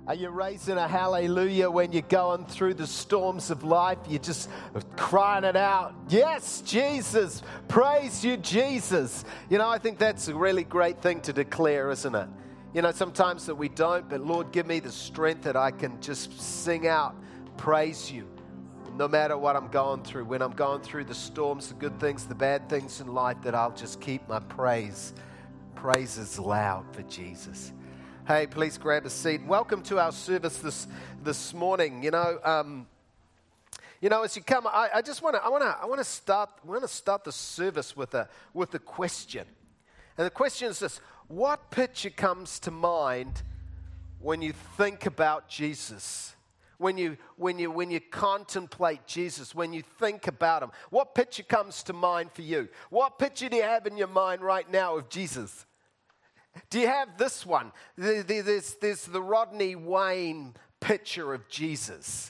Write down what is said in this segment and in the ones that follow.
Are you raising a hallelujah when you're going through the storms of life? You're just crying it out. Yes, Jesus. Praise you, Jesus. You know, I think that's a really great thing to declare, isn't it? You know, sometimes that we don't, but Lord, give me the strength that I can just sing out, praise you, no matter what I'm going through. When I'm going through the storms, the good things, the bad things in life, that I'll just keep my praises loud for Jesus. Hey, please grab a seat. Welcome to our service this morning. You know, as you come, I want to start the service with a question, and the question is this: what picture comes to mind when you think about Jesus? When you contemplate Jesus, when you think about him, what picture comes to mind for you? What picture do you have in your mind right now of Jesus? Do you have this one? There's the Rodney Wayne picture of Jesus.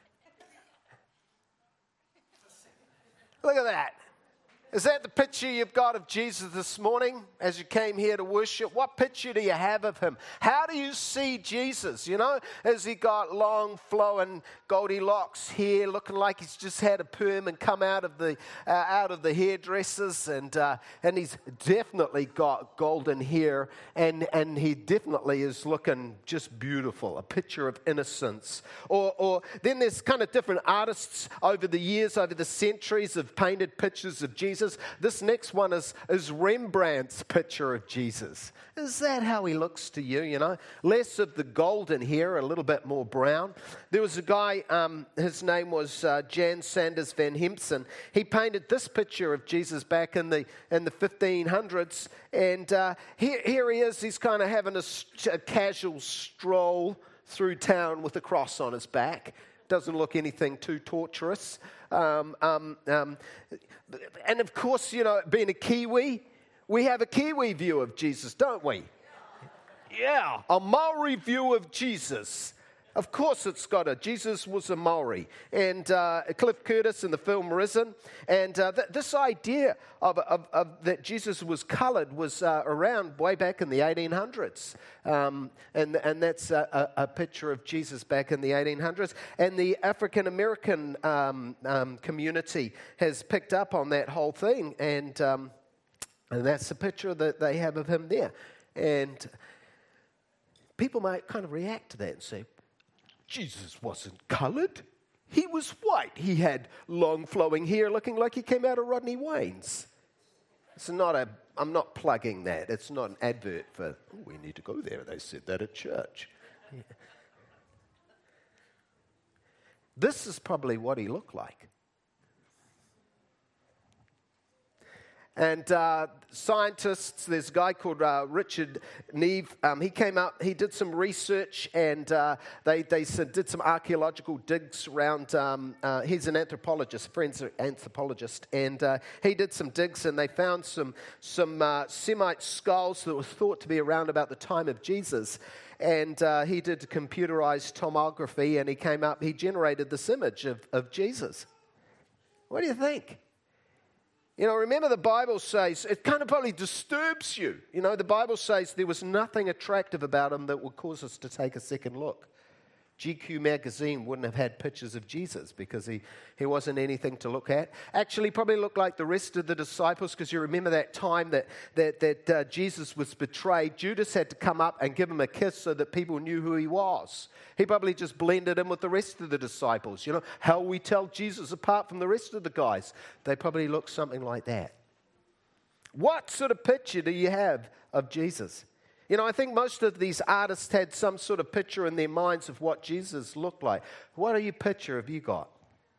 Look at that. Is that the picture you've got of Jesus this morning as you came here to worship? What picture do you have of him? How do you see Jesus? You know, has he got long, flowing, Goldilocks hair, looking like he's just had a perm and come out of the hairdressers, and he's definitely got golden hair, and he definitely is looking just beautiful, a picture of innocence. Or then there's kind of different artists over the years, over the centuries, have painted pictures of Jesus. This next one is Rembrandt's picture of Jesus. Is that how he looks to you, you know? Less of the golden hair, a little bit more brown. There was a guy, his name was Jan Sanders van Hemsen. He painted this picture of Jesus back in the 1500s. And here he is, he's kind of having a casual stroll through town with a cross on his back. Doesn't look anything too torturous. And of course, you know, being a Kiwi, we have a Kiwi view of Jesus, don't we? Yeah, a Maori view of Jesus. Of course Jesus was a Maori. And Cliff Curtis in the film Risen. And this idea of that Jesus was coloured was around way back in the 1800s. And that's a picture of Jesus back in the 1800s. And the African American community has picked up on that whole thing. And that's the picture that they have of him there. And people might kind of react to that and say, Jesus wasn't coloured. He was white. He had long flowing hair looking like he came out of Rodney Wayne's. I'm not plugging that. It's not an advert for, we need to go there. They said that at church. Yeah. This is probably what he looked like. And scientists, there's a guy called Richard Neve. He came out, he did some research, and they did some archaeological digs around. He's an anthropologist, forensic anthropologist, and he did some digs, and they found some Semite skulls that were thought to be around about the time of Jesus. And he did computerized tomography, and he generated this image of Jesus. What do you think? You know, remember the Bible says, it kind of probably disturbs you. You know, the Bible says there was nothing attractive about him that would cause us to take a second look. GQ magazine wouldn't have had pictures of Jesus because he wasn't anything to look at. Actually, probably looked like the rest of the disciples, because you remember that time that Jesus was betrayed. Judas had to come up and give him a kiss so that people knew who he was. He probably just blended in with the rest of the disciples. You know, how we tell Jesus apart from the rest of the guys. They probably look something like that. What sort of picture do you have of Jesus? You know, I think most of these artists had some sort of picture in their minds of what Jesus looked like. What picture have you got?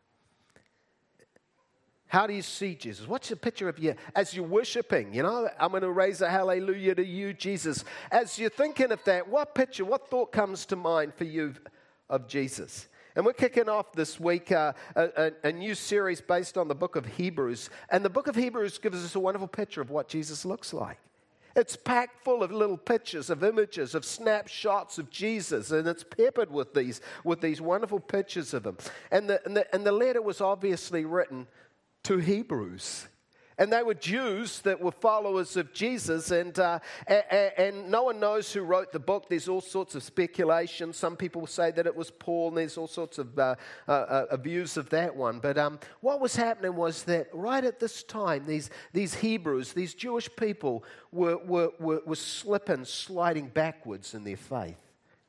How do you see Jesus? What's your picture of you as you're worshiping? You know, I'm going to raise a hallelujah to you, Jesus. As you're thinking of that, what thought comes to mind for you of Jesus? And we're kicking off this week a new series based on the book of Hebrews. And the book of Hebrews gives us a wonderful picture of what Jesus looks like. It's packed full of little pictures, of images, of snapshots of Jesus, and it's peppered with these wonderful pictures of him. And the letter was obviously written to Hebrews. And they were Jews that were followers of Jesus, and no one knows who wrote the book. There's all sorts of speculation. Some people say that it was Paul, and there's all sorts of views of that one. But what was happening was that right at this time, these Hebrews, these Jewish people were sliding backwards in their faith.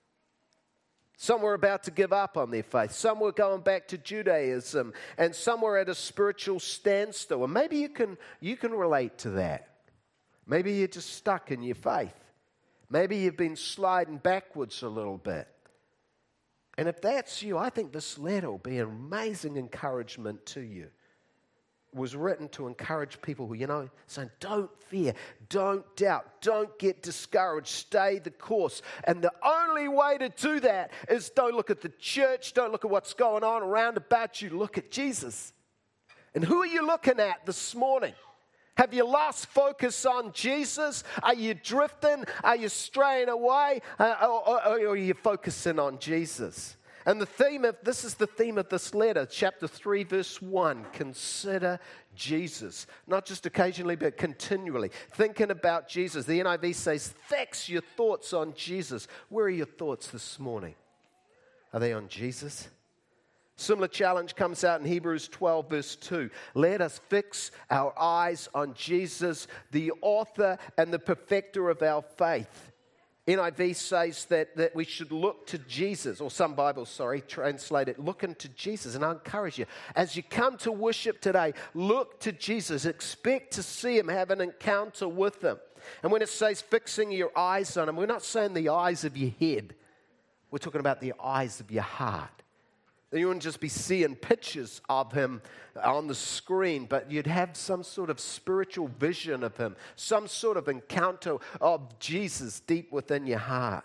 Some were about to give up on their faith. Some were going back to Judaism. And some were at a spiritual standstill. And maybe you can relate to that. Maybe you're just stuck in your faith. Maybe you've been sliding backwards a little bit. And if that's you, I think this letter will be an amazing encouragement to you. It was written to encourage people who, saying, don't fear, don't doubt, don't get discouraged, stay the course. And the only way to do that is don't look at the church, don't look at what's going on around about you, look at Jesus. And who are you looking at this morning? Have you lost focus on Jesus? Are you drifting? Are you straying away? Or are you focusing on Jesus? And this is the theme of this letter, chapter 3, verse 1. Consider Jesus. Not just occasionally, but continually. Thinking about Jesus. The NIV says, fix your thoughts on Jesus. Where are your thoughts this morning? Are they on Jesus? Similar challenge comes out in Hebrews 12, verse 2. Let us fix our eyes on Jesus, the author and the perfecter of our faith. NIV says that we should look to Jesus, or some Bibles, translate it, look into Jesus. And I encourage you, as you come to worship today, look to Jesus. Expect to see Him, have an encounter with Him. And when it says fixing your eyes on Him, we're not saying the eyes of your head. We're talking about the eyes of your heart. You wouldn't just be seeing pictures of Him on the screen, but you'd have some sort of spiritual vision of Him, some sort of encounter of Jesus deep within your heart.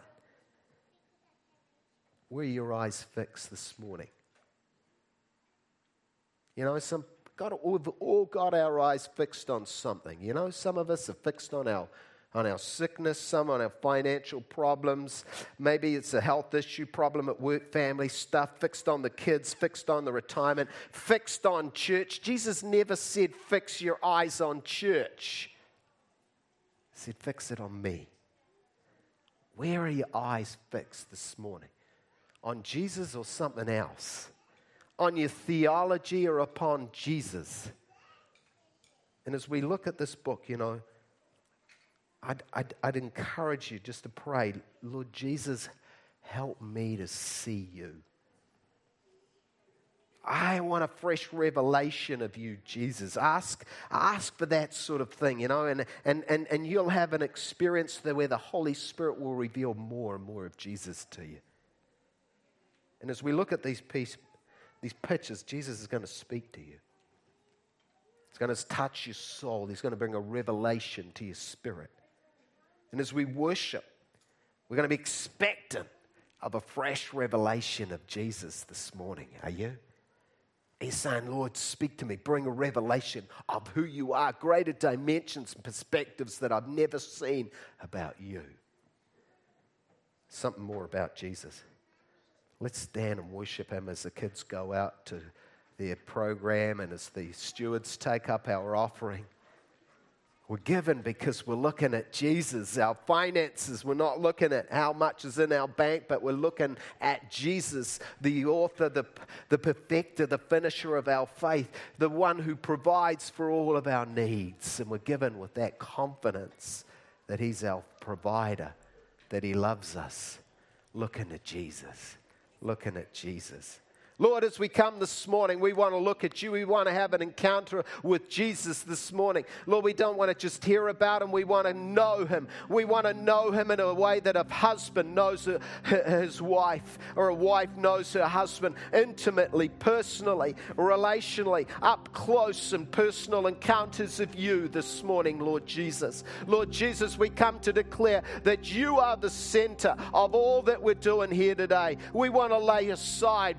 Where are your eyes fixed this morning? We've all got our eyes fixed on something. Some of us are fixed on our sickness, some on our financial problems. Maybe it's a health issue, problem at work, family stuff, fixed on the kids, fixed on the retirement, fixed on church. Jesus never said, fix your eyes on church. He said, fix it on me. Where are your eyes fixed this morning? On Jesus or something else? On your theology or upon Jesus? And as we look at this book, I'd encourage you just to pray, Lord Jesus, help me to see you. I want a fresh revelation of you, Jesus. Ask for that sort of thing, and you'll have an experience there where the Holy Spirit will reveal more and more of Jesus to you. And as we look at these pictures, Jesus is going to speak to you. He's going to touch your soul. He's going to bring a revelation to your spirit. And as we worship, we're going to be expectant of a fresh revelation of Jesus this morning. Are you? He's saying, Lord, speak to me. Bring a revelation of who you are. Greater dimensions and perspectives that I've never seen about you. Something more about Jesus. Let's stand and worship Him as the kids go out to their program and as the stewards take up our offering. We're given because we're looking at Jesus. Our finances, we're not looking at how much is in our bank, but we're looking at Jesus, the author, the perfecter, the finisher of our faith, the one who provides for all of our needs. And we're given with that confidence that He's our provider, that He loves us. Looking at Jesus. Looking at Jesus. Lord, as we come this morning, we want to look at you. We want to have an encounter with Jesus this morning. Lord, we don't want to just hear about Him. We want to know Him. We want to know Him in a way that a husband knows his wife, or a wife knows her husband intimately, personally, relationally, up close and personal encounters of you this morning, Lord Jesus. Lord Jesus, we come to declare that you are the center of all that we're doing here today. We want to lay aside our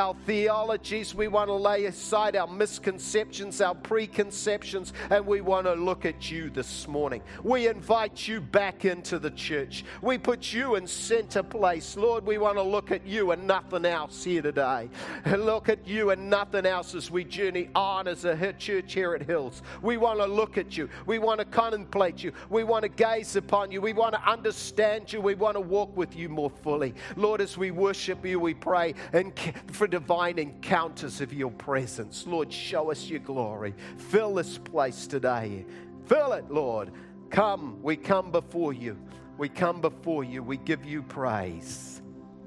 our theologies. We want to lay aside our misconceptions, our preconceptions, and we want to look at you this morning. We invite you back into the church. We put you in center place. Lord, we want to look at you and nothing else here today. Look at you and nothing else as we journey on as a church here at Hills. We want to look at you. We want to contemplate you. We want to gaze upon you. We want to understand you. We want to walk with you more fully. Lord, as we worship you, we pray and for divine encounters of your presence. Lord, show us your glory. Fill this place today. Fill it, Lord. Come, we come before you. We come before you. We give you praise.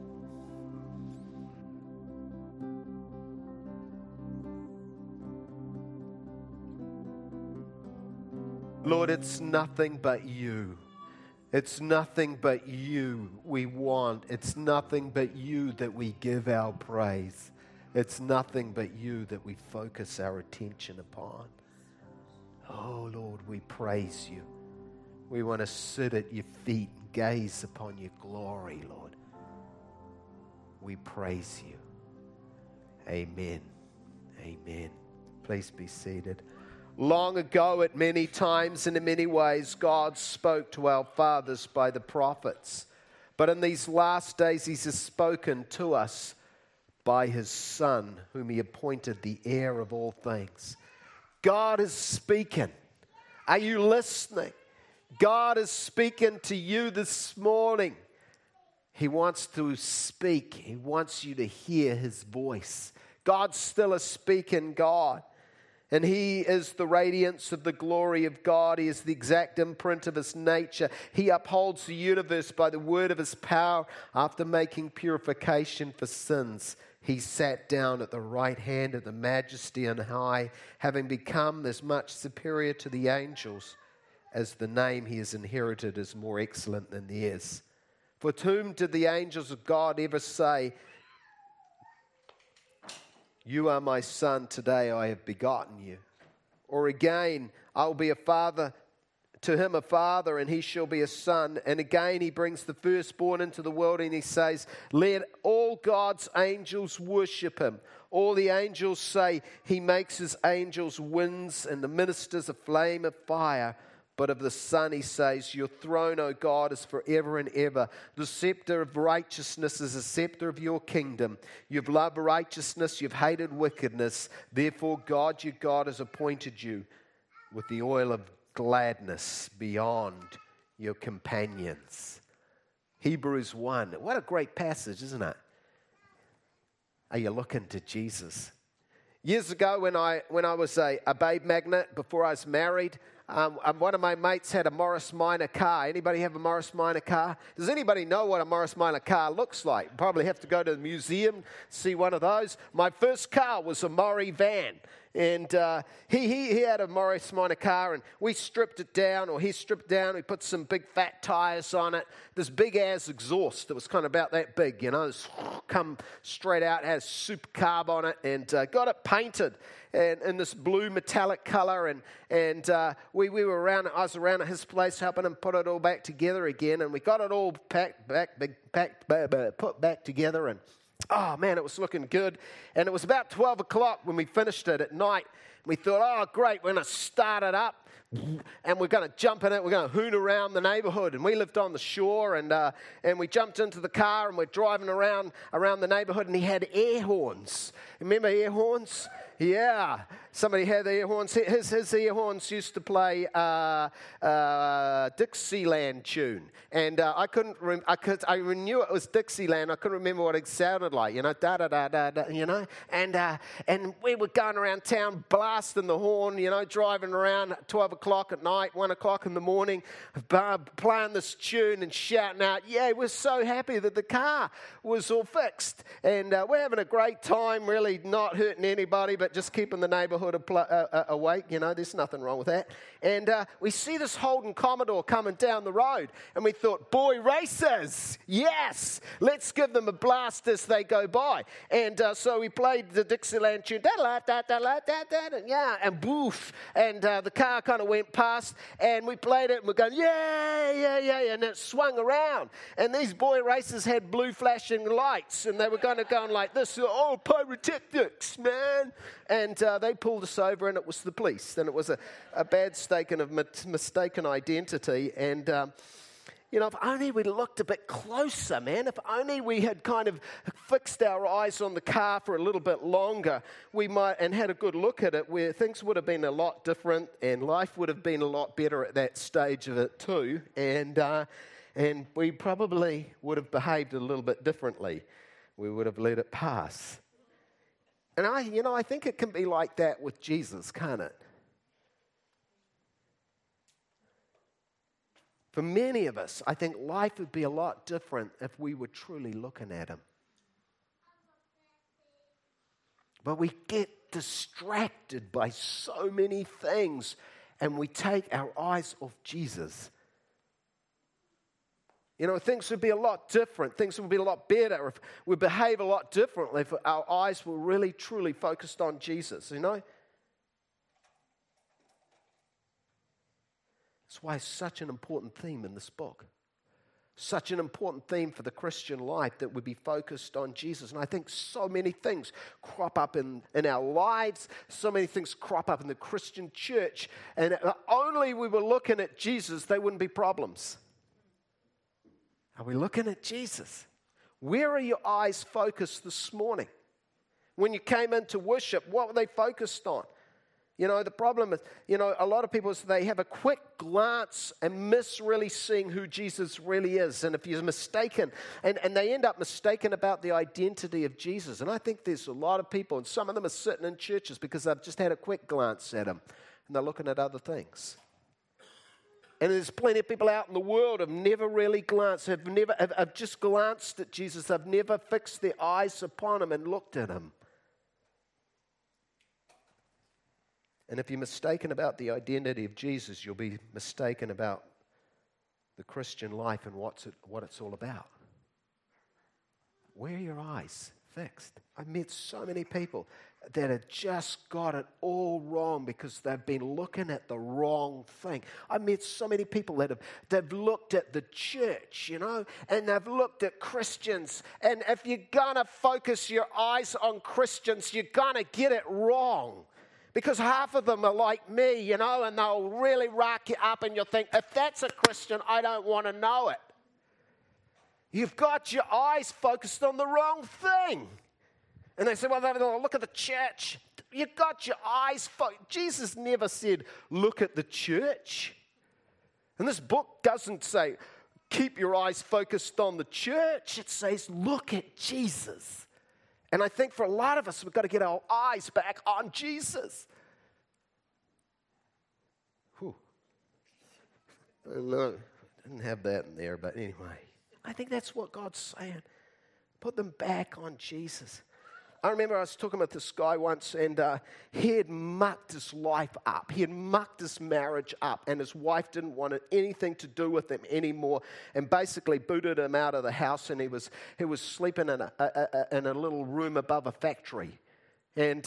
Lord, it's nothing but you. It's nothing but you we want. It's nothing but you that we give our praise. It's nothing but you that we focus our attention upon. Oh, Lord, we praise you. We want to sit at your feet and gaze upon your glory, Lord. We praise you. Amen. Amen. Please be seated. Long ago, at many times and in many ways, God spoke to our fathers by the prophets. But in these last days, he has spoken to us by his Son, whom he appointed the heir of all things. God is speaking. Are you listening? God is speaking to you this morning. He wants to speak. He wants you to hear his voice. God's still a speaking God. And he is the radiance of the glory of God. He is the exact imprint of his nature. He upholds the universe by the word of his power. After making purification for sins, he sat down at the right hand of the majesty on high, having become as much superior to the angels as the name he has inherited is more excellent than theirs. For to whom did the angels of God ever say, "You are my son, today I have begotten you"? Or again, I will be a father to him, a father, and he shall be a son. And again, he brings the firstborn into the world, and he says, "Let all God's angels worship him." All the angels say, "He makes his angels winds and the ministers a flame of fire." But of the Son he says, "Your throne, O God, is forever and ever. The scepter of righteousness is the scepter of your kingdom. You've loved righteousness, you've hated wickedness. Therefore God, your God, has appointed you with the oil of gladness beyond your companions." Hebrews 1. What a great passage, isn't it? Are you looking to Jesus? Years ago when I was a babe magnet, before I was married, one of my mates had a Morris Minor car. Anybody have a Morris Minor car? Does anybody know what a Morris Minor car looks like? Probably have to go to the museum, see one of those. My first car was a Maury van. And he had a Morris Minor car, and we stripped it down, or he stripped it down. We put some big fat tires on it. This big-ass exhaust that was kind of about that big, you know, come straight out, has super carb on it, and got it painted in this blue metallic color. And we were around. I was around at his place helping him put it all back together again, and we got it all put back together. And oh, man, it was looking good. And it was about 12 o'clock when we finished it at night. We thought, oh, great, we're going to start it up. And we're going to jump in it. We're going to hoon around the neighborhood. And we lived on the shore. And we jumped into the car, and we're driving around the neighborhood. And he had air horns. Remember air horns? Yeah, somebody had the air horns. His air horns used to play Dixieland tune, and I knew it was Dixieland. I couldn't remember what it sounded like, you know, da da da da da, you know. And we were going around town blasting the horn, you know, driving around at 12 o'clock at night, 1 o'clock in the morning, playing this tune and shouting out. Yeah, we're so happy that the car was all fixed, and we're having a great time, really not hurting anybody, but just keeping the neighborhood awake, you know, there's nothing wrong with that. And we see this Holden Commodore coming down the road, and we thought, boy racers, yes, let's give them a blast as they go by. And so we played the Dixieland tune, da-da-da-da-da-da-da, yeah, and boof, and the car kind of went past, and we played it, and we're going, yeah, yeah, yeah, and it swung around, and these boy racers had blue flashing lights, and they were going like this, oh, pyrotechnics, man, and they pulled us over, and it was the police, and it was a bad staking of mistaken identity, and if only we looked a bit closer, man. If only we had kind of fixed our eyes on the car for a little bit longer, we might, and had a good look at it, where things would have been a lot different, and life would have been a lot better at that stage of it too, and we probably would have behaved a little bit differently. We would have let it pass. And I think it can be like that with Jesus, can't it? For many of us, I think life would be a lot different if we were truly looking at him. But we get distracted by so many things, and we take our eyes off Jesus. Things would be a lot different. Things would be a lot better if we behave a lot differently if our eyes were really, truly focused on Jesus, That's why it's such an important theme in this book. Such an important theme for the Christian life, that we be focused on Jesus. And I think so many things crop up in our lives. So many things crop up in the Christian church. And if only we were looking at Jesus, there wouldn't be problems. Are we looking at Jesus? Where are your eyes focused this morning? When you came into worship, what were they focused on? The problem is, a lot of people, they have a quick glance and miss really seeing who Jesus really is. And if you're mistaken, and they end up mistaken about the identity of Jesus. And I think there's a lot of people, and some of them are sitting in churches because they've just had a quick glance at him, and they're looking at other things. And there's plenty of people out in the world who have never really glanced, have just glanced at Jesus. They've never fixed their eyes upon him and looked at him. And if you're mistaken about the identity of Jesus, you'll be mistaken about the Christian life and what it's all about. Where are your eyes fixed? I've met so many people that have just got it all wrong because they've been looking at the wrong thing. I've met so many people they've looked at the church, and they've looked at Christians. And if you're going to focus your eyes on Christians, you're going to get it wrong. Because half of them are like me, and they'll really rack you up, and you'll think, if that's a Christian, I don't want to know it. You've got your eyes focused on the wrong thing. And they say, well, look at the church. You've got your eyes focused. Jesus never said, look at the church. And this book doesn't say, keep your eyes focused on the church. It says, look at Jesus. And I think for a lot of us, we've got to get our eyes back on Jesus. Whew. I didn't have that in there, but anyway. I think that's what God's saying. Put them back on Jesus. I remember I was talking with this guy once, and he had mucked his life up. He had mucked his marriage up, and his wife didn't want anything to do with him anymore, and basically booted him out of the house. And he was sleeping in a little room above a factory, but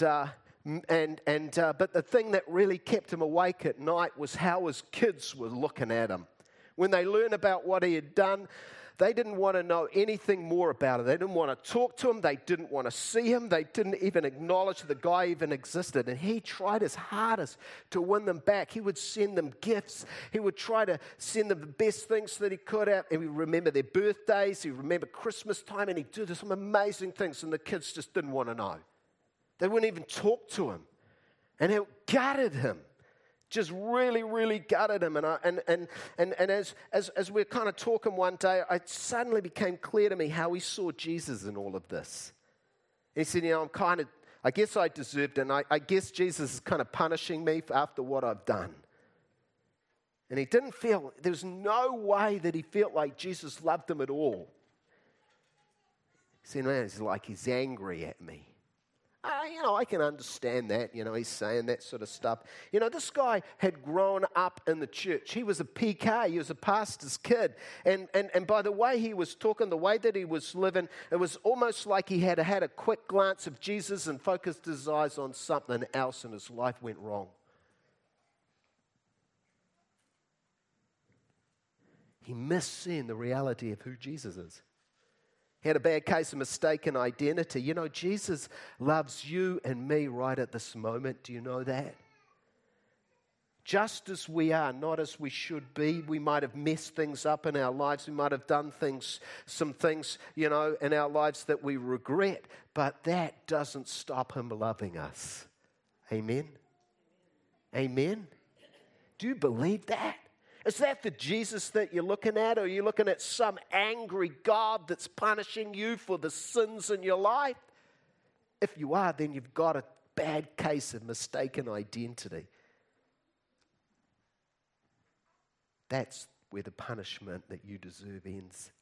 the thing that really kept him awake at night was how his kids were looking at him. When they learned about what he had done, they didn't want to know anything more about it. They didn't want to talk to him. They didn't want to see him. They didn't even acknowledge the guy even existed. And he tried his hardest to win them back. He would send them gifts. He would try to send them the best things that he could have. And he would remember their birthdays. He would remember Christmas time. And he'd do some amazing things. And the kids just didn't want to know. They wouldn't even talk to him. And it gutted him. Just really, really gutted him. And as we're kind of talking one day, it suddenly became clear to me how he saw Jesus in all of this. And he said, I guess I deserved it. And I guess Jesus is kind of punishing me after what I've done. And he didn't feel, there was no way that he felt like Jesus loved him at all. He said, man, it's like he's angry at me. I can understand that. He's saying that sort of stuff. This guy had grown up in the church. He was a PK. He was a pastor's kid. And by the way he was talking, the way that he was living, it was almost like he had a quick glance of Jesus and focused his eyes on something else, and his life went wrong. He missed seeing the reality of who Jesus is. He had a bad case of mistaken identity. Jesus loves you and me right at this moment. Do you know that? Just as we are, not as we should be. We might have messed things up in our lives. We might have done some things, in our lives that we regret. But that doesn't stop him loving us. Amen? Amen? Do you believe that? Is that the Jesus that you're looking at? Or are you looking at some angry God that's punishing you for the sins in your life? If you are, then you've got a bad case of mistaken identity. That's where the punishment that you deserve ends.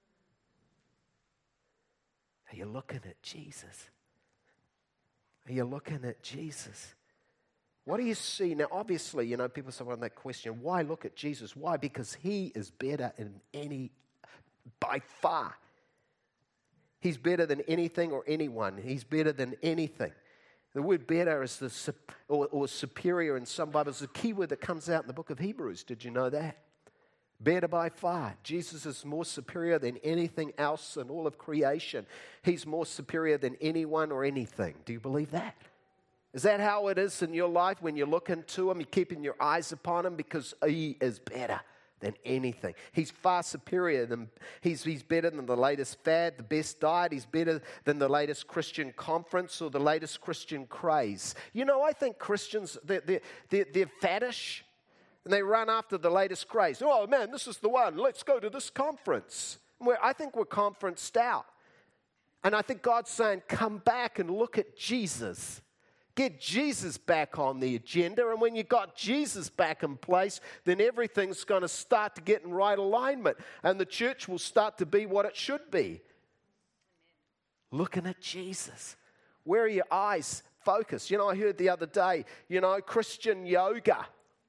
Are you looking at Jesus? Are you looking at Jesus? What do you see? Now, obviously, people say, well, that question, why look at Jesus? Why? Because he is better by far. He's better than anything or anyone. He's better than anything. The word better is or superior in some Bibles. The key word that comes out in the book of Hebrews. Did you know that? Better by far. Jesus is more superior than anything else in all of creation. He's more superior than anyone or anything. Do you believe that? Is that how it is in your life when you look into him? You're keeping your eyes upon him because he is better than anything. He's far superior than, he's better than the latest fad, the best diet. He's better than the latest Christian conference or the latest Christian craze. I think Christians, they're faddish and they run after the latest craze. Oh man, this is the one. Let's go to this conference. I think we're conferenced out. And I think God's saying, come back and look at Jesus. Get Jesus back on the agenda, and when you got Jesus back in place, then everything's going to start to get in right alignment, and the church will start to be what it should be. Looking at Jesus. Where are your eyes focused? I heard the other day, Christian yoga.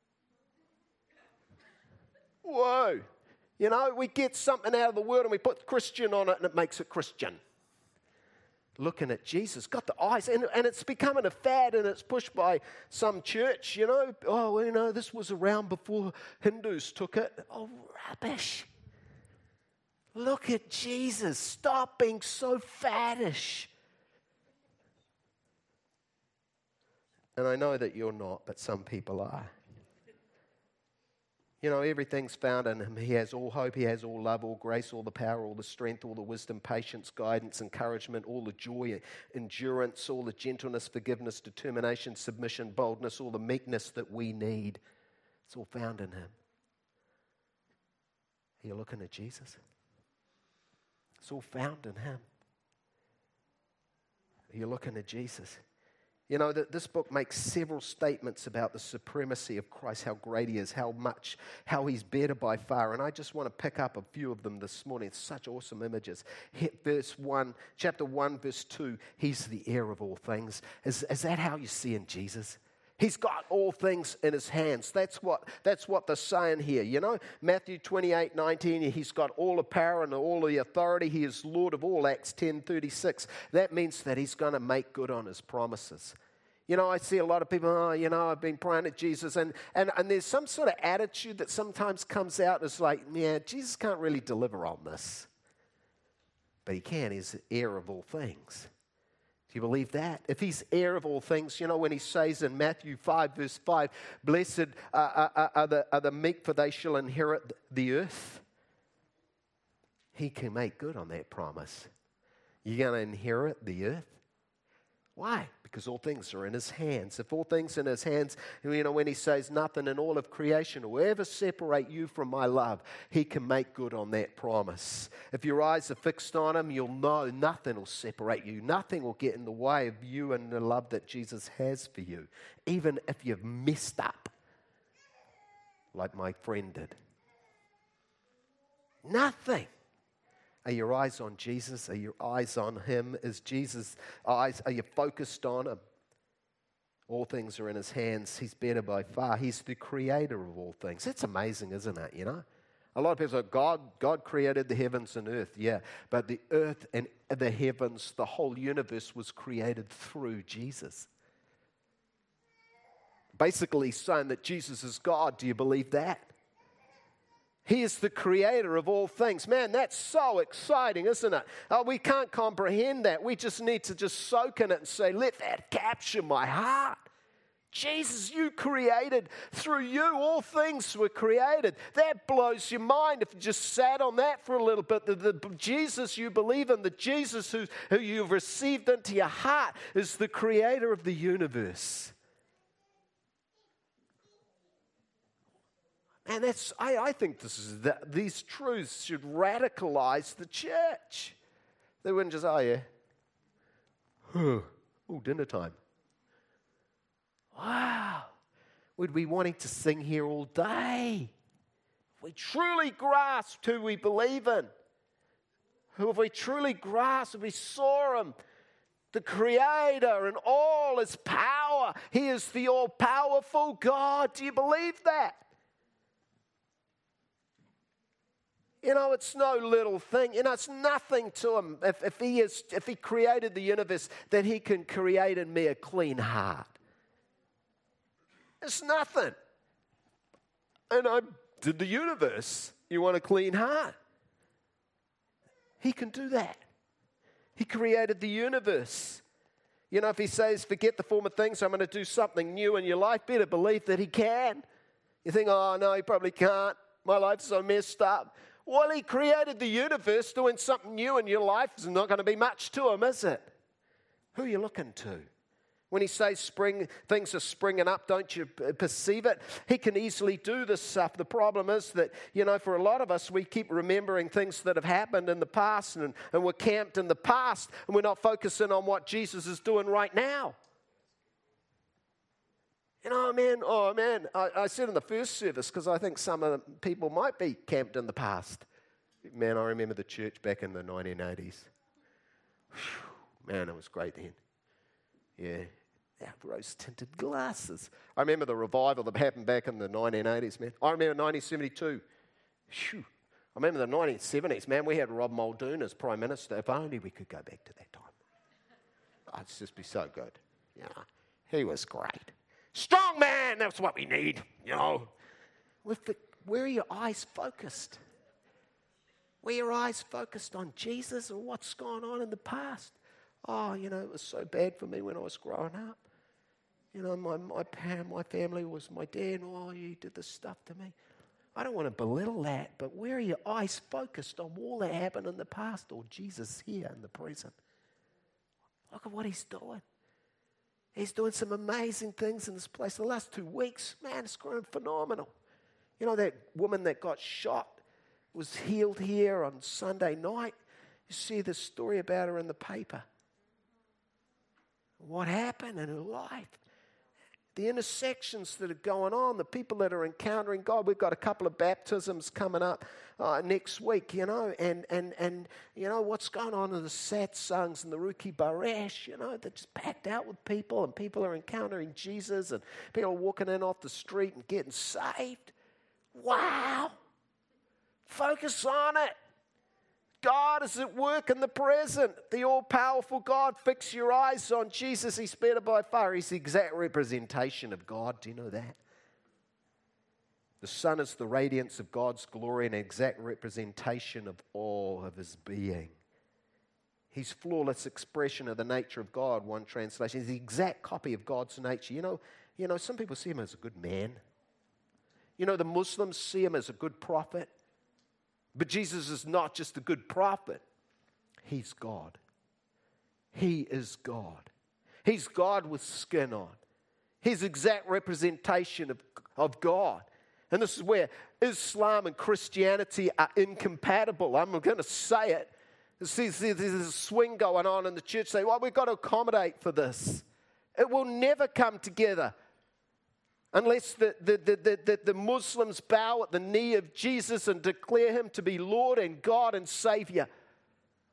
Whoa. We get something out of the word and we put Christian on it and it makes it Christian. Looking at Jesus, got the eyes, and it's becoming a fad, and it's pushed by some church, this was around before Hindus took it. Oh, rubbish. Look at Jesus. Stop being so faddish. And I know that you're not, but some people are. Everything's found in him. He has all hope, he has all love, all grace, all the power, all the strength, all the wisdom, patience, guidance, encouragement, all the joy, endurance, all the gentleness, forgiveness, determination, submission, boldness, all the meekness that we need. It's all found in him. Are you looking at Jesus? It's all found in him. Are you looking at Jesus? This book makes several statements about the supremacy of Christ, how great he is, how he's better by far. And I just want to pick up a few of them this morning. It's such awesome images. Chapter 1, verse 2, he's the heir of all things. Is that how you see in Jesus? He's got all things in his hands. That's what they're saying here. Matthew 28:19, he's got all the power and all the authority. He is Lord of all, Acts 10:36. That means that he's going to make good on his promises. I see a lot of people, I've been praying to Jesus. And there's some sort of attitude that sometimes comes out as like, yeah, Jesus can't really deliver on this. But he can. He's the heir of all things. Do you believe that? If he's heir of all things, when he says in Matthew 5, verse 5, blessed are the meek, for they shall inherit the earth. He can make good on that promise. You're going to inherit the earth? Why? Because all things are in his hands. If all things are in his hands, when he says nothing in all of creation will ever separate you from my love, he can make good on that promise. If your eyes are fixed on him, you'll know nothing will separate you. Nothing will get in the way of you and the love that Jesus has for you, even if you've messed up, like my friend did. Nothing. Are your eyes on Jesus? Are your eyes on Him? Is Jesus' eyes, are you focused on Him? All things are in His hands. He's better by far. He's the creator of all things. That's amazing, isn't it, you know? A lot of people say, God created the heavens and earth. Yeah, but the earth and the heavens, the whole universe was created through Jesus. Basically saying that Jesus is God. Do you believe that? He is the creator of all things. Man, that's so exciting, isn't it? Oh, we can't comprehend that. We just need to just soak in it and say, let that capture my heart. Jesus, you created. Through you, all things were created. That blows your mind if you just sat on that for a little bit. The Jesus you believe in, the Jesus who you've received into your heart is the creator of the universe. And I think these truths should radicalize the church. They wouldn't just, dinner time. Wow. We'd be wanting to sing here all day. If we truly grasped who we believe in, if we truly grasped, if we saw Him, the Creator and all His power. He is the all-powerful God. Do you believe that? You know, it's no little thing. You know, it's nothing to Him if He created the universe, that He can create in me a clean heart. It's nothing. And I did the universe. You want a clean heart? He can do that. He created the universe. You know, if He says, forget the former things, I'm going to do something new in your life, better believe that He can. You think, oh, no, He probably can't. My life's so messed up. Well, He created the universe. Doing something new in your life is not going to be much to Him, is it? Who are you looking to? When He says things are springing up, don't you perceive it? He can easily do this stuff. The problem is that, you know, for a lot of us, we keep remembering things that have happened in the past and we're camped in the past, and we're not focusing on what Jesus is doing right now. You know, man, I said in the first service, because I think some of the people might be camped in the past. Man, I remember the church back in the 1980s. Man, it was great then. Yeah, rose-tinted glasses. I remember the revival that happened back in the 1980s, man. I remember 1972. I remember the 1970s, man, we had Rob Muldoon as Prime Minister. If only we could go back to that time. It'd just be so good. Yeah, he was great. Strong man, that's what we need, you know. Where are your eyes focused? Where are your eyes focused on Jesus or what's gone on in the past? Oh, you know, it was so bad for me when I was growing up. You know, my family was my dad, oh, he did this stuff to me. I don't want to belittle that, but where are your eyes focused on all that happened in the past or Jesus here in the present? Look at what He's doing. He's doing some amazing things in this place. The last 2 weeks, man, it's grown phenomenal. You know, that woman that got shot was healed here on Sunday night. You see the story about her in the paper. What happened in her life? The intersections that are going on, the people that are encountering God. We've got a couple of baptisms coming up next week, you know, and you know what's going on in the satsangs and the Ruki Baresh, you know, they're just packed out with people, and people are encountering Jesus, and people are walking in off the street and getting saved. Wow! Focus on it. God is at work in the present. The all-powerful God. Fix your eyes on Jesus. He's better by far. He's the exact representation of God. Do you know that? The Son is the radiance of God's glory and an exact representation of all of His being. He's flawless expression of the nature of God, one translation. He's the exact copy of God's nature. You know, some people see Him as a good man. You know, the Muslims see Him as a good prophet. But Jesus is not just a good prophet. He's God. He is God. He's God with skin on. He's exact representation of God. And this is where Islam and Christianity are incompatible. I'm going to say it. There's a swing going on in the church. Say, well, we've got to accommodate for this. It will never come together unless the Muslims bow at the knee of Jesus and declare Him to be Lord and God and Savior.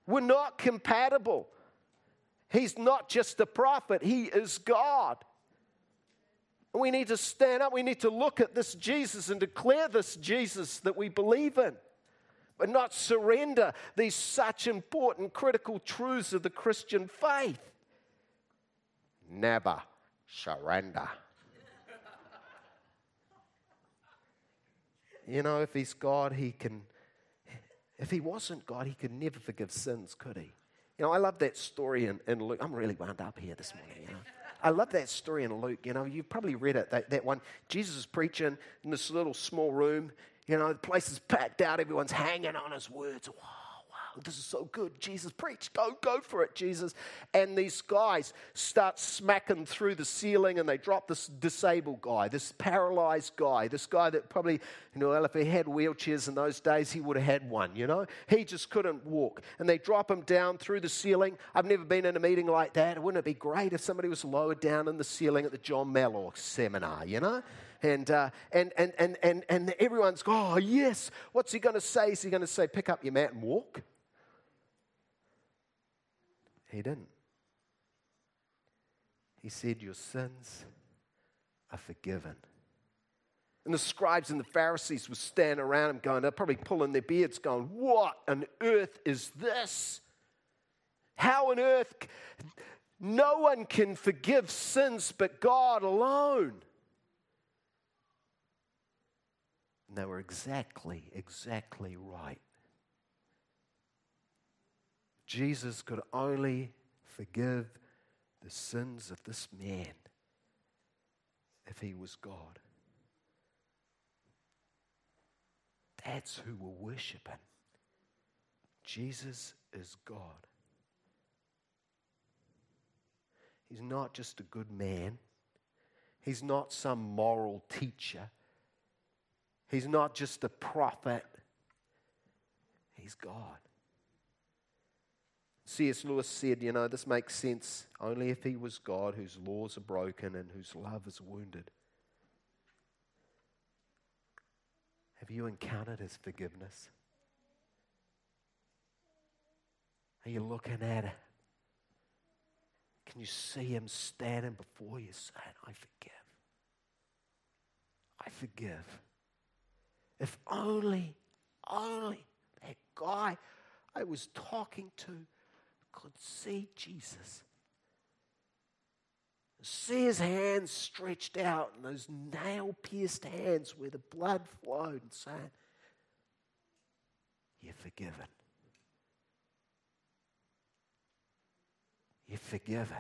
We're not compatible. He's not just a prophet. He is God. We need to stand up. We need to look at this Jesus and declare this Jesus that we believe in, but not surrender these such important, critical truths of the Christian faith. Never surrender. You know, if he's God, if he wasn't God, he could never forgive sins, could he? You know, I love that story in Luke. I'm really wound up here this morning, you know. I love that story in Luke. You know, you've probably read it, that one. Jesus is preaching in this little small room. You know, the place is packed out. Everyone's hanging on his words. Wow, this is so good. Jesus, preach. Go for it, Jesus. And these guys start smacking through the ceiling, and they drop this disabled guy, this paralyzed guy, this guy that probably, you know, well, if he had wheelchairs in those days, he would have had one, you know. He just couldn't walk. And they drop him down through the ceiling. I've never been in a meeting like that. Wouldn't it be great if somebody was lowered down in the ceiling at the John Malloch seminar, you know? And everyone's going, oh, yes. What's he going to say? Is he going to say, pick up your mat and walk? He didn't. He said, your sins are forgiven. And the scribes and the Pharisees were standing around him going, they're probably pulling their beards going, what on earth is this? How on earth? No one can forgive sins but God alone. And they were exactly right. Jesus could only forgive the sins of this man if he was God. That's who we're worshiping. Jesus is God. He's not just a good man. He's not some moral teacher. He's not just a prophet. He's God. C.S. Lewis said, you know, this makes sense only if he was God whose laws are broken and whose love is wounded. Have you encountered his forgiveness? Are you looking at it? Can you see him standing before you saying, I forgive. I forgive. If only that guy I was talking to could see Jesus. See his hands stretched out and those nail-pierced hands where the blood flowed and saying, you're forgiven. You're forgiven.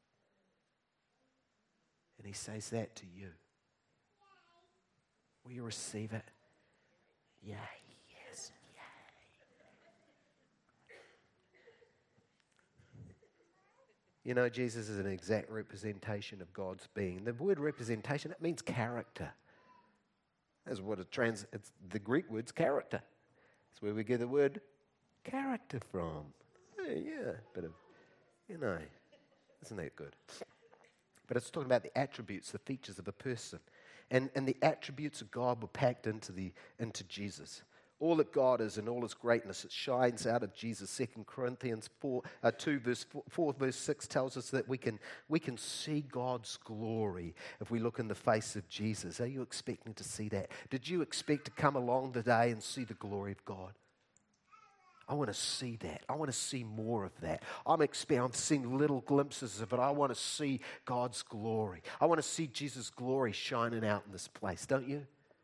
And he says that to you. Will you receive it? Yay, yes, yay. You know, Jesus is an exact representation of God's being. The word representation, it means character. That's what it's the Greek word's character. That's where we get the word character from. Yeah, bit of, you know, isn't that good? But it's talking about the attributes, the features of a person. And the attributes of God were packed into Jesus. All that God is and all his greatness, it shines out of Jesus. 2 Corinthians 2 verse 4 verse 6 tells us that we can see God's glory if we look in the face of Jesus. Are you expecting to see that? Did you expect to come along today and see the glory of God? I want to see that. I want to see more of that. I'm seeing little glimpses of it. I want to see God's glory. I want to see Jesus' glory shining out in this place, don't you?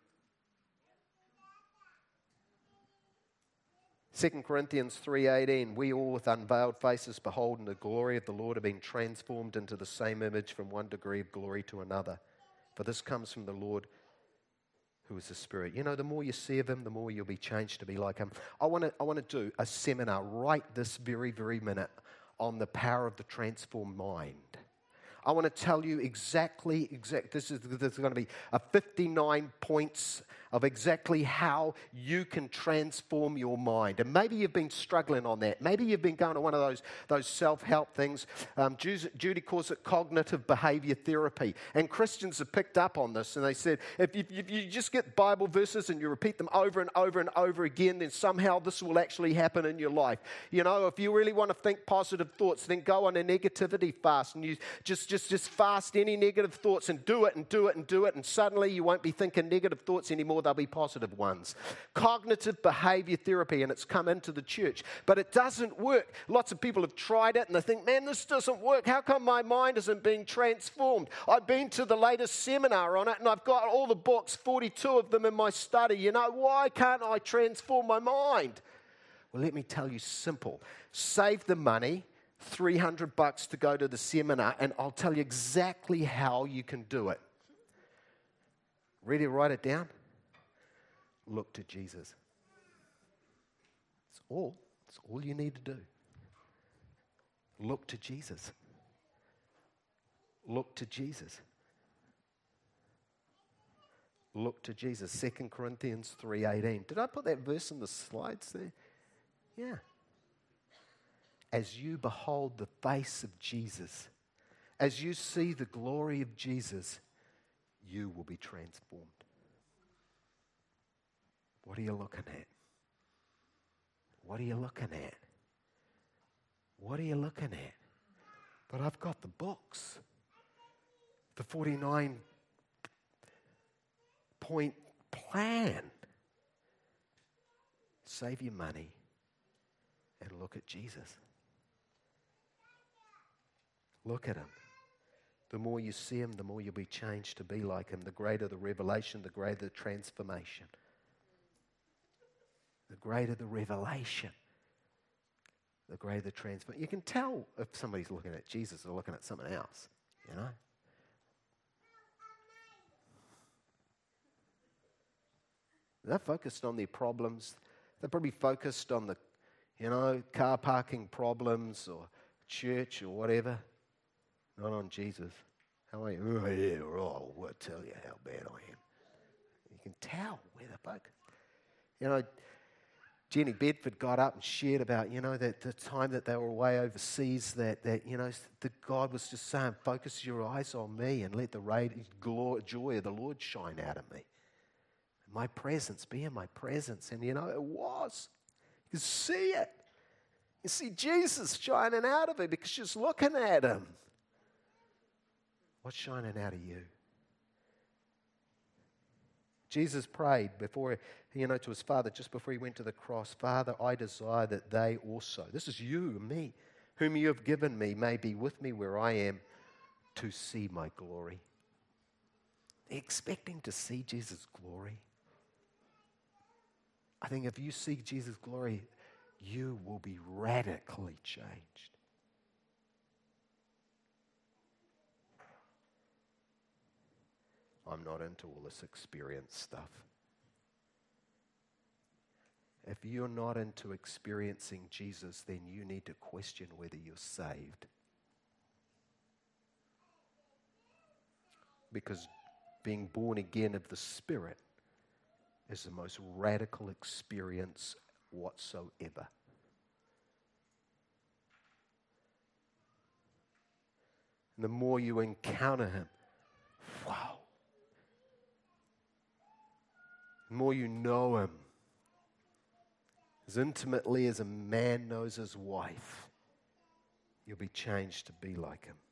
2 Corinthians 3:18, we all with unveiled faces beholding the glory of the Lord are being transformed into the same image from one degree of glory to another. For this comes from the Lord who is the Spirit. You know, the more you see of him, the more you'll be changed to be like him. I want to do a seminar right this very, very minute on the power of the transformed mind. I want to tell you exactly, this is going to be a 59 points, of exactly how you can transform your mind. And maybe you've been struggling on that. Maybe you've been going to one of those self-help things. Judy calls it cognitive behavior therapy. And Christians have picked up on this, and they said, if you just get Bible verses and you repeat them over and over and over again, then somehow this will actually happen in your life. You know, if you really want to think positive thoughts, then go on a negativity fast, and you just fast any negative thoughts and do it and do it and do it, and suddenly you won't be thinking negative thoughts anymore, they'll be positive ones. Cognitive behavior therapy, and it's come into the church, but it doesn't work. Lots of people have tried it and they think, man, this doesn't work. How come my mind isn't being transformed? I've been to the latest seminar on it and I've got all the books, 42 of them in my study. You know, why can't I transform my mind? Well, let me tell you simple. Save the money, $300 to go to the seminar, and I'll tell you exactly how you can do it. Ready to write it down? Look to Jesus. It's all you need to do. Look to Jesus. Look to Jesus. Look to Jesus. 2 Corinthians 3:18. Did I put that verse in the slides there? Yeah. As you behold the face of Jesus, as you see the glory of Jesus, you will be transformed. What are you looking at? What are you looking at? What are you looking at? But I've got the books. The 49-point plan. Save your money and look at Jesus. Look at him. The more you see him, the more you'll be changed to be like him. The greater the revelation, the greater the transformation. The greater the revelation, the greater the transformation. You can tell if somebody's looking at Jesus or looking at something else, you know. They're focused on their problems. They're probably focused on the, car parking problems or church or whatever. Not on Jesus. How are you? Oh, yeah, right. I'll tell you how bad I am. You can tell where they're focused. Jenny Bedford got up and shared about, that the time that they were away overseas, that God was just saying, focus your eyes on me and let the joy of the Lord shine out of me. My presence, be in my presence. And, it was. You can see it. You see Jesus shining out of it because she's looking at him. What's shining out of you? Jesus prayed before, to his Father, just before he went to the cross, Father, I desire that they also, this is you and me, whom you have given me, may be with me where I am to see my glory. Expecting to see Jesus' glory. I think if you see Jesus' glory, you will be radically changed. I'm not into all this experience stuff. If you're not into experiencing Jesus, then you need to question whether you're saved. Because being born again of the Spirit is the most radical experience whatsoever. And the more you encounter him, wow. The more you know him, as intimately as a man knows his wife, you'll be changed to be like him.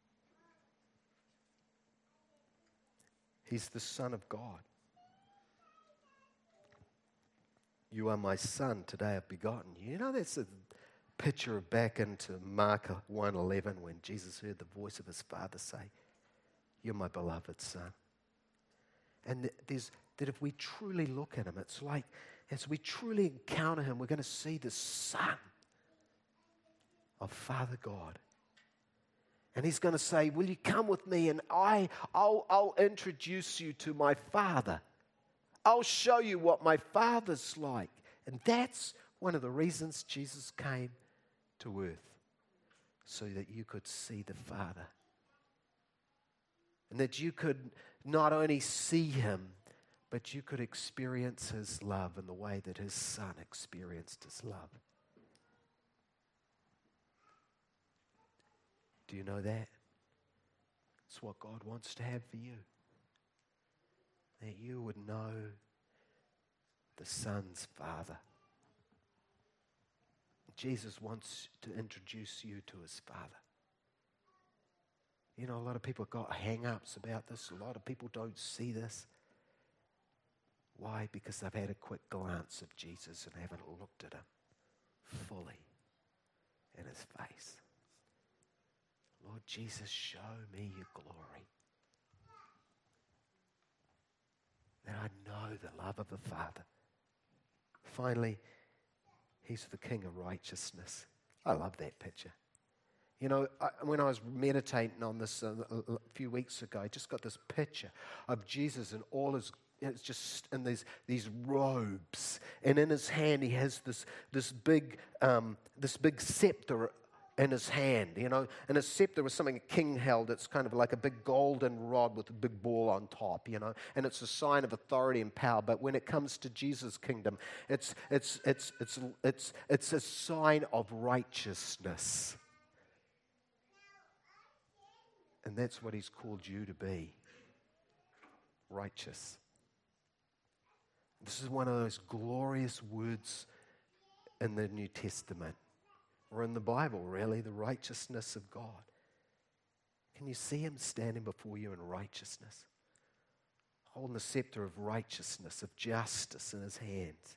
He's the Son of God. You are my son, today I've begotten you. That's a picture back into Mark 1:11 when Jesus heard the voice of his Father say, you're my beloved Son. And that if we truly look at him, it's like as we truly encounter him, we're going to see the Son of Father God. And he's going to say, will you come with me and I'll introduce you to my Father. I'll show you what my Father's like. And that's one of the reasons Jesus came to earth, so that you could see the Father. And that you could not only see him, but you could experience his love in the way that his Son experienced his love. Do you know that? It's what God wants to have for you. That you would know the Son's Father. Jesus wants to introduce you to his Father. You know, a lot of people got hang-ups about this. A lot of people don't see this. Why? Because they've had a quick glance of Jesus and haven't looked at him fully in his face. Lord Jesus, show me your glory. That I know the love of the Father. Finally, he's the King of righteousness. I love that picture. You know, when I was meditating on this a few weeks ago, I just got this picture of Jesus and all his, it's just in these robes, and in his hand he has this big scepter in his hand, you know, and a scepter was something a king held. It's kind of like a big golden rod with a big ball on top, you know, and it's a sign of authority and power. But when it comes to Jesus' kingdom, it's a sign of righteousness. And that's what he's called you to be. Righteous. This is one of those glorious words in the New Testament, or in the Bible, really, the righteousness of God. Can you see him standing before you in righteousness? Holding the scepter of righteousness, of justice in his hands.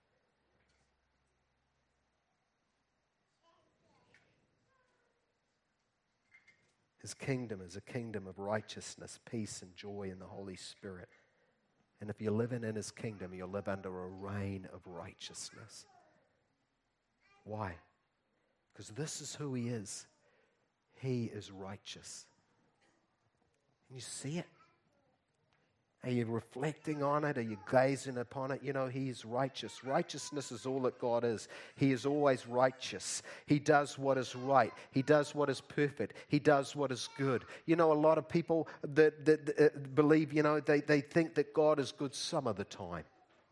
His kingdom is a kingdom of righteousness, peace, and joy in the Holy Spirit. And if you're living in his kingdom, you'll live under a reign of righteousness. Why? Because this is who he is. He is righteous. Can you see it? Are you reflecting on it? Are you gazing upon it? You know, he is righteous. Righteousness is all that God is. He is always righteous. He does what is right. He does what is perfect. He does what is good. You know, a lot of people that believe, you know, they think that God is good some of the time.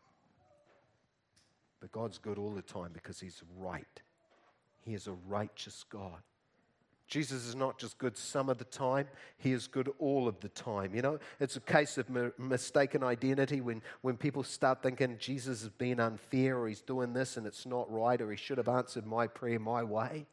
But God's good all the time because he's right. He is a righteous God. Jesus is not just good some of the time, he is good all of the time. You know, it's a case of mistaken identity when people start thinking Jesus is being unfair, or he's doing this and it's not right, or he should have answered my prayer my way.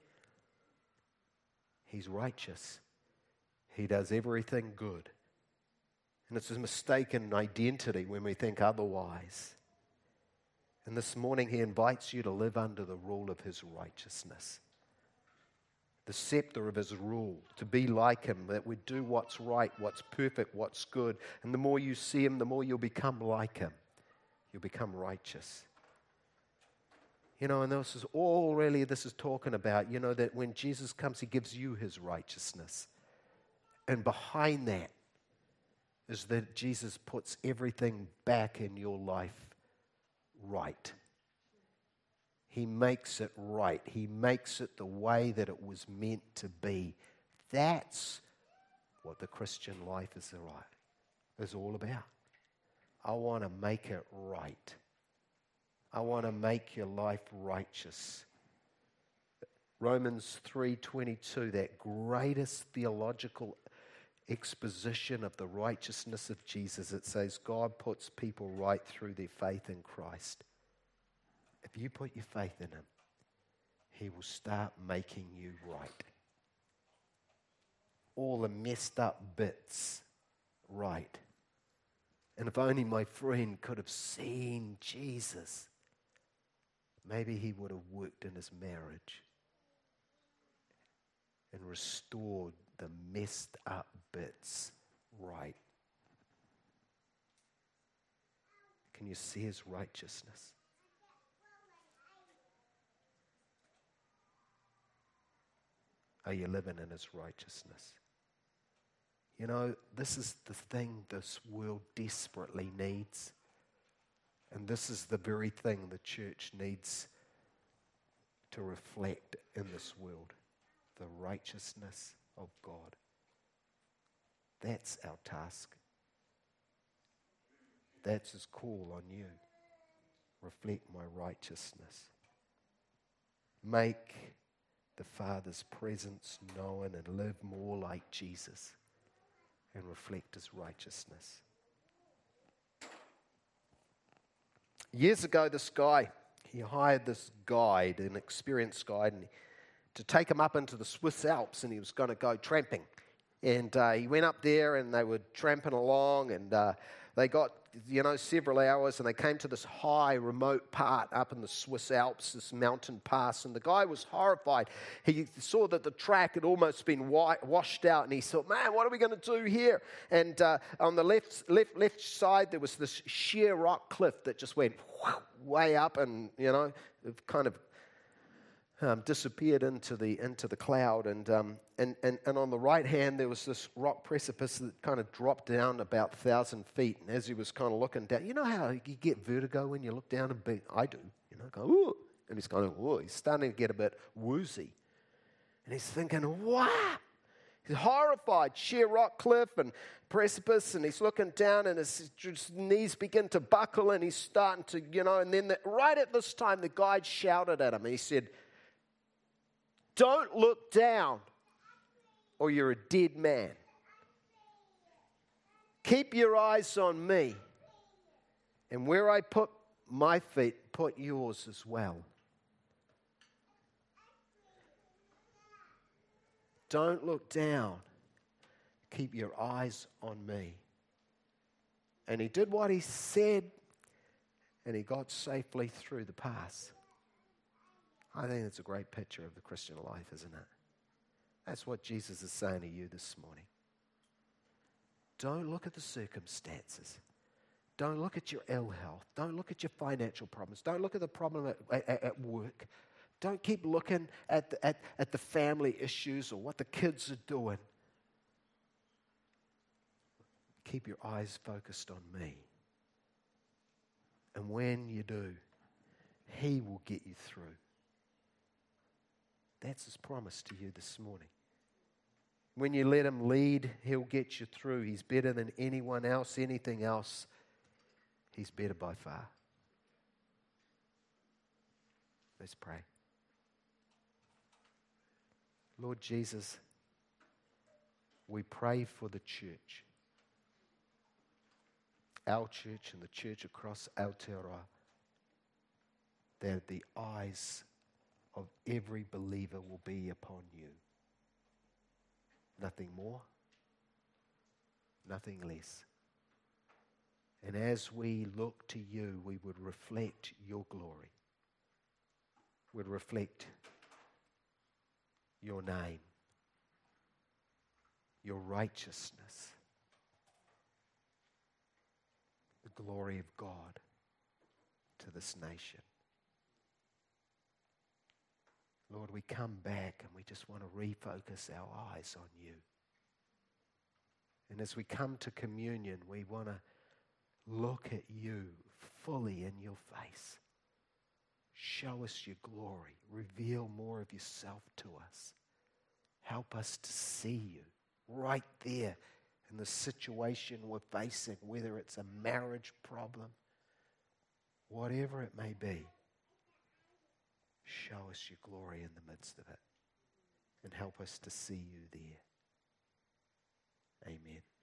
He's righteous. He does everything good. And it's a mistaken identity when we think otherwise. And this morning he invites you to live under the rule of his righteousness. The scepter of his rule, to be like him, that we do what's right, what's perfect, what's good. And the more you see him, the more you'll become like him. You'll become righteous. You know, and this is talking about, you know, that when Jesus comes, he gives you his righteousness. And behind that is that Jesus puts everything back in your life right. He makes it right. He makes it the way that it was meant to be. That's what the Christian life is all about. I want to make it right. I want to make your life righteous. Romans 3:22, that greatest theological exposition of the righteousness of Jesus, it says God puts people right through their faith in Christ. If you put your faith in him, he will start making you right. All the messed up bits right. And if only my friend could have seen Jesus, maybe he would have worked in his marriage and restored the messed up bits right. Can you see his righteousness? Are you living in his righteousness? You know, this is the thing this world desperately needs. And this is the very thing the church needs to reflect in this world. The righteousness of God. That's our task. That's his call on you. Reflect my righteousness. Make the Father's presence known and live more like Jesus and reflect his righteousness. Years ago, this guy, he hired this guide, an experienced guide, to take him up into the Swiss Alps, and he was going to go tramping. And he went up there, and they were tramping along, and they got, several hours, and they came to this high, remote part up in the Swiss Alps, this mountain pass, and the guy was horrified. He saw that the track had almost been washed out, and he thought, man, what are we going to do here? And on the left side, there was this sheer rock cliff that just went way up, and, it kind of disappeared into the cloud, and on the right hand there was this rock precipice that kind of dropped down about 1,000 feet. And as he was kind of looking down, you know how you get vertigo when you look down and I do, go ooh, and he's kind of he's starting to get a bit woozy, and he's thinking, wow. He's horrified, sheer rock cliff and precipice, and he's looking down, and his knees begin to buckle, and he's starting to, and then right at this time the guide shouted at him, and he said, don't look down or you're a dead man. Keep your eyes on me, and where I put my feet, put yours as well. Don't look down. Keep your eyes on me. And he did what he said, and he got safely through the pass. I think it's a great picture of the Christian life, isn't it? That's what Jesus is saying to you this morning. Don't look at the circumstances. Don't look at your ill health. Don't look at your financial problems. Don't look at the problem at work. Don't keep looking at the family issues or what the kids are doing. Keep your eyes focused on me. And when you do, he will get you through. That's his promise to you this morning. When you let him lead, he'll get you through. He's better than anyone else, anything else. He's better by far. Let's pray. Lord Jesus, we pray for the church, our church and the church across Aotearoa, that the eyes of every believer will be upon you. Nothing more, nothing less. And as we look to you, we would reflect your glory, would reflect your name, your righteousness, the glory of God to this nation. Lord, we come back and we just want to refocus our eyes on you. And as we come to communion, we want to look at you fully in your face. Show us your glory. Reveal more of yourself to us. Help us to see you right there in the situation we're facing, whether it's a marriage problem, whatever it may be. Show us your glory in the midst of it and help us to see you there. Amen.